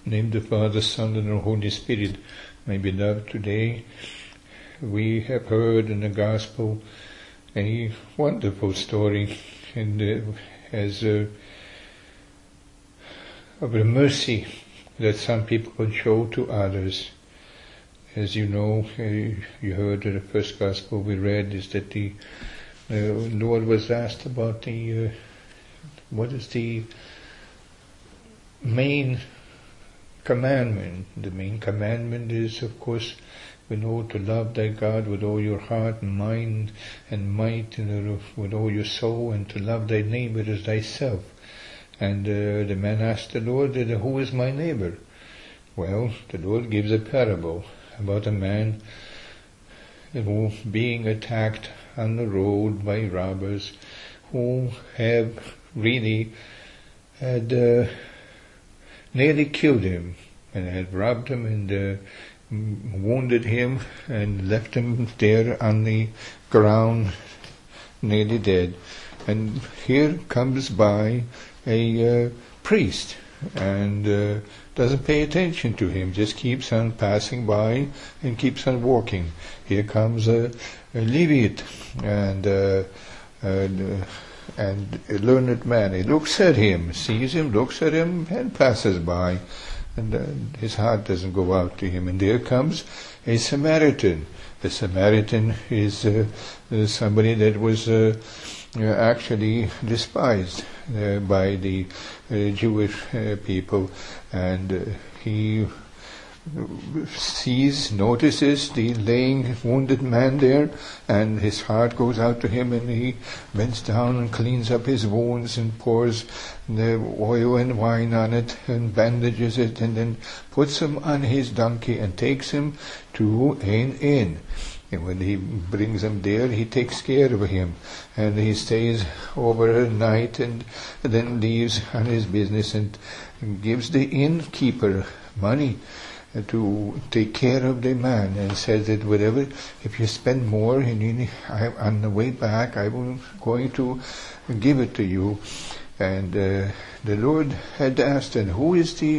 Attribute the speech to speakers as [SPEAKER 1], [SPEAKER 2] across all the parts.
[SPEAKER 1] In the name of the Father, Son, and the Holy Spirit. My beloved, today we have heard in the Gospel a wonderful story of the mercy that some people could show to others. As you know, you heard in the first Gospel we read is that the Lord was asked about what is the main commandment. The main commandment is, of course, we know to love thy God with all your heart and mind and might, and with all your soul, and to love thy neighbor as thyself. And the man asked the Lord, who is my neighbor? Well, the Lord gives a parable about a man who being attacked on the road by robbers who have really had nearly killed him and had robbed him and wounded him and left him there on the ground nearly dead. And here comes by a priest and doesn't pay attention to him, just keeps on passing by and keeps on walking. Here comes a Levite and a learned man. He looks at him, sees him, looks at him, and passes by. And his heart doesn't go out to him. And there comes a Samaritan. The Samaritan is somebody that was actually despised by the Jewish people, and he notices the laying wounded man there, and his heart goes out to him, and he bends down and cleans up his wounds and pours the oil and wine on it and bandages it, and then puts him on his donkey and takes him to an inn. And when he brings him there, he takes care of him, and he stays over a night and then leaves on his business and gives the innkeeper money to take care of the man, and says that whatever, if you spend more on the way back, I'm going to give it to you. And the Lord had asked, and who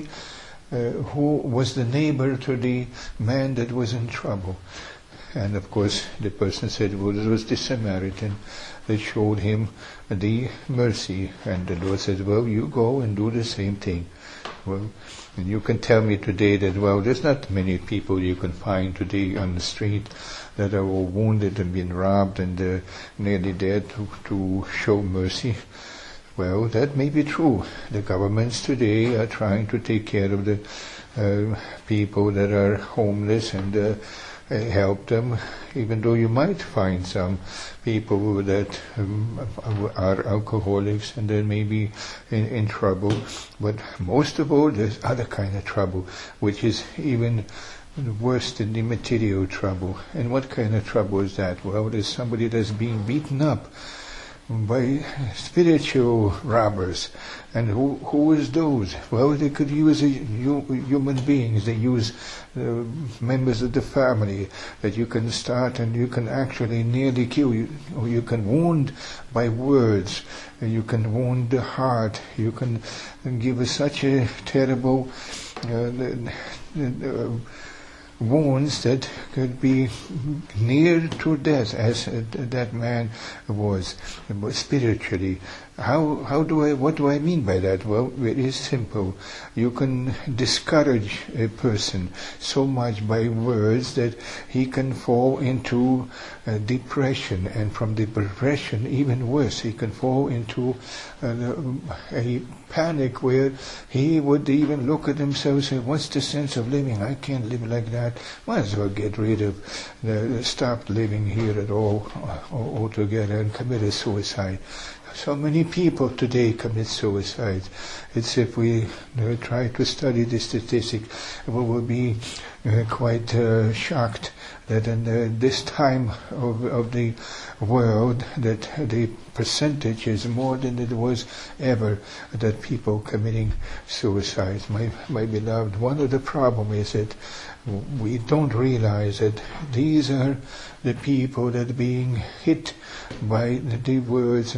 [SPEAKER 1] was the neighbor to the man that was in trouble? And of course the person said, well, it was the Samaritan that showed him the mercy. And the Lord said, well, you go and do the same thing. Well, and you can tell me today that, well, there's not many people you can find today on the street that are all wounded and been robbed and nearly dead to show mercy. Well, that may be true. The governments today are trying to take care of the people that are homeless and help them, even though you might find some people that are alcoholics and they may be in trouble. But most of all, there's other kind of trouble, which is even worse than the material trouble. And what kind of trouble is that? Well, there's somebody that's being beaten up by spiritual robbers. And who is those? Well, they could use human beings. They use members of the family that you can start and you can actually nearly kill. Or you can wound by words. You can wound the heart. You can give such a terrible wounds that could be near to death, as that man was spiritually. What do I mean by that? Well, it is simple. You can discourage a person so much by words that he can fall into depression, and from depression, even worse, he can fall into a panic where he would even look at himself and say, what's the sense of living? I can't live like that. Might as well get rid of, stop living here at all altogether and commit a suicide. So many people today commit suicide. It's if we try to study the statistic, we will be quite shocked that in this time of the world, that the percentage is more than it was ever that people committing suicides. My beloved, one of the problem is that we don't realize that these are the people that are being hit by the words and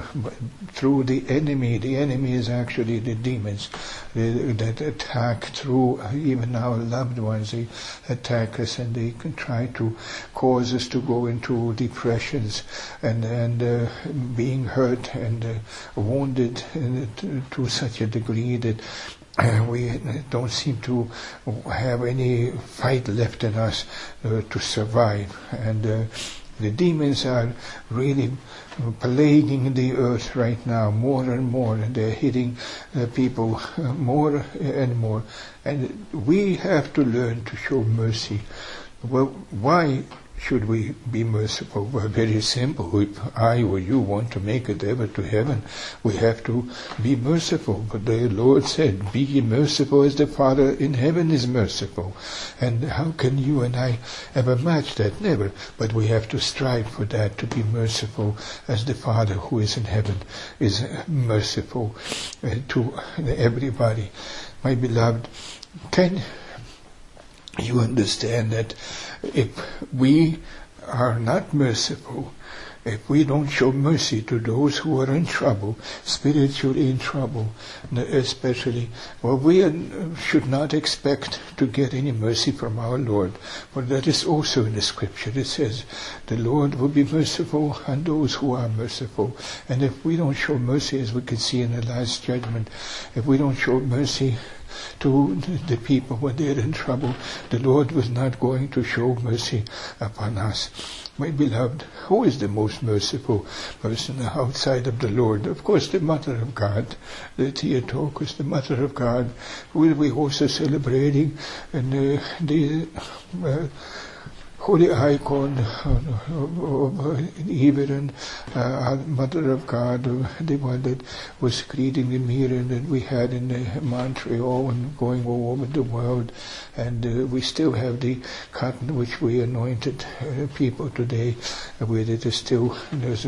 [SPEAKER 1] through the enemy. The enemy is actually the demons that attack through even our loved ones. They attack us and they can try to cause us to go into depressions and being hurt and wounded to such a degree that we don't seem to have any fight left in us to survive. And the demons are really plaguing the earth right now more and more, and they're hitting people more and more. And we have to learn to show mercy. Well, why should we be merciful? Well, very simple. If I or you want to make it ever to heaven, we have to be merciful. But the Lord said, be ye merciful as the Father in heaven is merciful. And how can you and I ever match that? Never. But we have to strive for that, to be merciful as the Father who is in heaven is merciful to everybody. My beloved, can you understand that if we are not merciful, if we don't show mercy to those who are in trouble, spiritually in trouble, especially, well, we should not expect to get any mercy from our Lord. But that is also in the scripture. It says, the Lord will be merciful on those who are merciful. And if we don't show mercy, as we can see in the last judgment, if we don't show mercy to the people when they're in trouble, the Lord was not going to show mercy upon us. My beloved, who is the most merciful person outside of the Lord? Of course, the Mother of God, the Theotokos, the Mother of God, who we also celebrating, and the holy icon of Iveron, Mother of God, the one that was greeting the mirror that we had in Montreal and going all over the world. And we still have the cotton which we anointed people today with. It is still, there's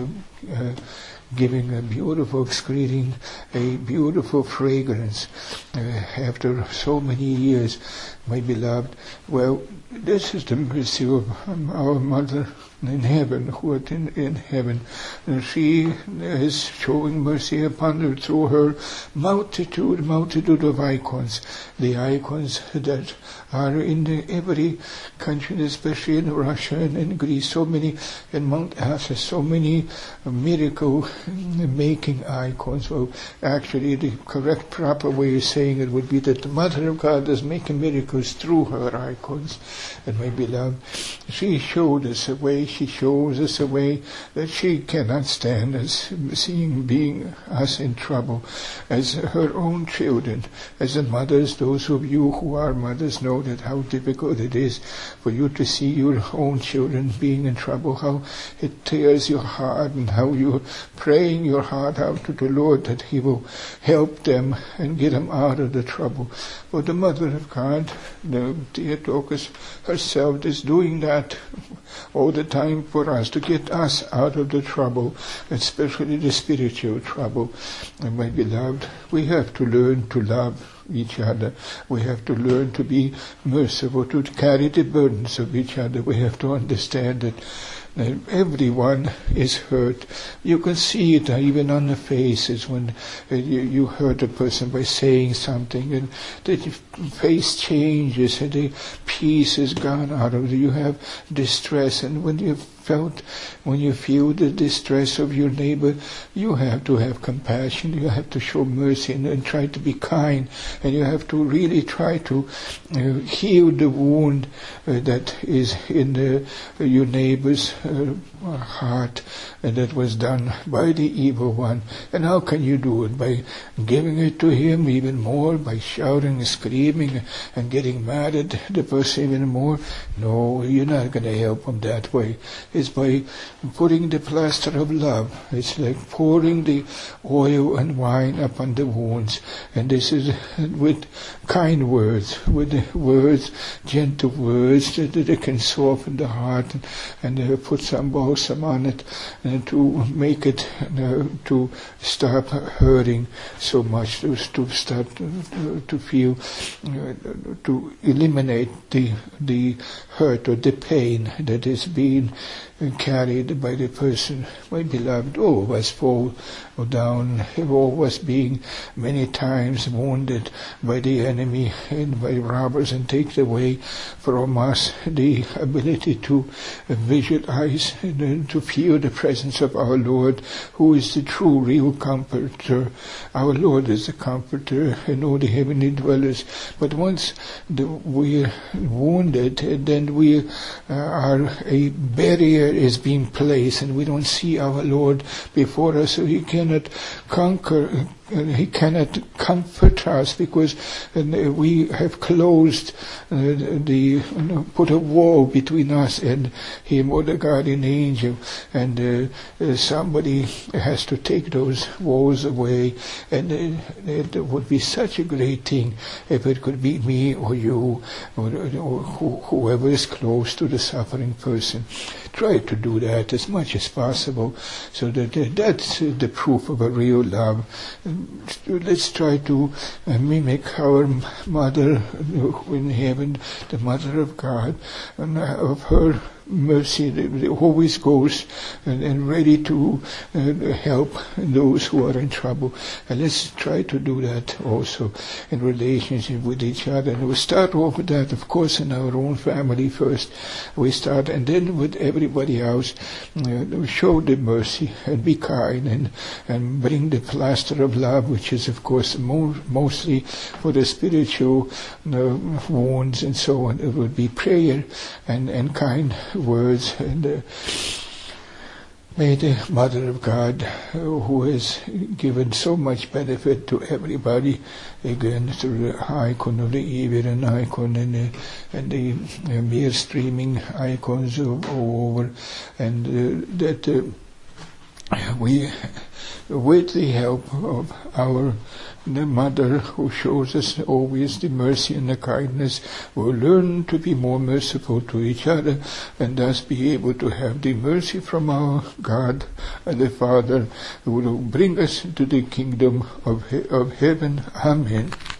[SPEAKER 1] giving a beautiful, excreting a beautiful fragrance after so many years, my beloved. Well, this is the mercy of our Mother in heaven, who art in heaven. And she is showing mercy upon her through her multitude of icons. The icons that are in every country, especially in Russia and in Greece, so many, in Mount Athos, so many miracle-making icons. Well, actually, the correct, proper way of saying it would be that the Mother of God is making miracles through her icons. And my beloved, she showed us a way, she shows us a way that she cannot stand as being us in trouble, as her own children, as the mothers. Those of you who are mothers know that how difficult it is for you to see your own children being in trouble, how it tears your heart, and how you're praying your heart out to the Lord that He will help them and get them out of the trouble. But the Mother of God, the Theotokos herself, is doing that all the time for us, to get us out of the trouble, especially the spiritual trouble. And my beloved, we have to learn to love each other. We have to learn to be merciful, to carry the burdens of each other. We have to understand that everyone is hurt. You can see it even on the faces when you hurt a person by saying something, and the face changes and the peace is gone out of it. You have distress, and when you feel the distress of your neighbor, you have to have compassion, you have to show mercy and try to be kind, and you have to really try to heal the wound that is in your neighbor's heart, and that was done by the evil one. And how can you do it? By giving it to him even more, by shouting and screaming and getting mad at the person even more? No, you're not going to help him that way. It's by putting the plaster of love. It's like pouring the oil and wine upon the wounds. And this is with kind words, with words, gentle words that can soften the heart and put some balsam on it to make it to stop hurting so much, to start to feel, to eliminate the hurt or the pain that is being carried by the person. My beloved, all of us fall down, all of us being many times wounded by the enemy and by robbers, and take away from us the ability to visualize and to feel the presence of our Lord, who is the true, real comforter. Our Lord is the comforter and all the heavenly dwellers. But once we're wounded, then we a barrier is being placed, and we don't see our Lord before us, so He cannot conquer. He cannot comfort us because we have closed put a wall between us and Him, or the guardian angel, and somebody has to take those walls away, and it would be such a great thing if it could be me or you or whoever is close to the suffering person. Try to do that as much as possible, so that that's the proof of a real love. Let's try to mimic our Mother in heaven, the Mother of God, and of her mercy that always goes and ready to help those who are in trouble. And let's try to do that also in relationship with each other. And we start off with that, of course, in our own family first. We start, and then with everybody else, show the mercy and be kind and bring the plaster of love, which is, of course, mostly for the spiritual wounds and so on. It would be prayer and kind words, and may the Mother of God, who has given so much benefit to everybody, again through the icon of the Everen icon and the mere streaming icons all over, and that we, with the help of the Mother, who shows us always the mercy and the kindness, will learn to be more merciful to each other, and thus be able to have the mercy from our God and the Father, who will bring us into the kingdom of heaven. Amen.